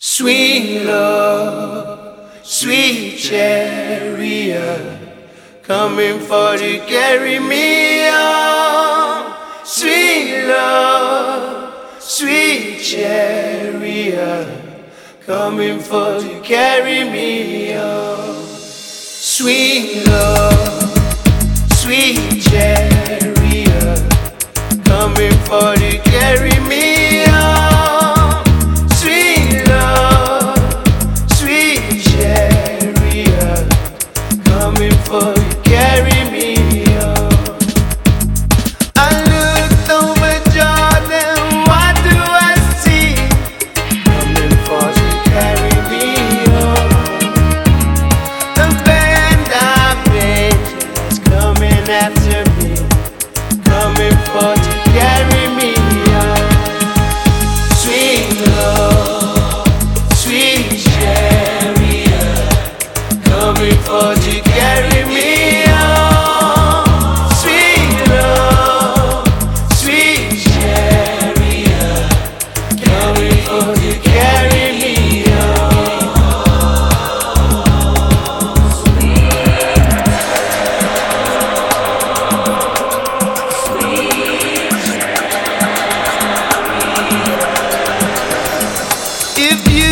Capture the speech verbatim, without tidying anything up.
Sweet love, sweet chariot, coming for to carry me on. Sweet love, sweet chariot, coming for to carry me on. Sweet love, sweet chariot, coming for to carry me on. For you carry me on. I looked over Jordan, what do I see? Coming for to carry me on. The band of angels coming after me, coming for to carry me on. Sweet love, sweet chariot, coming for to carry me on. Sweet love, sweet chariot, coming for to carry me on. If you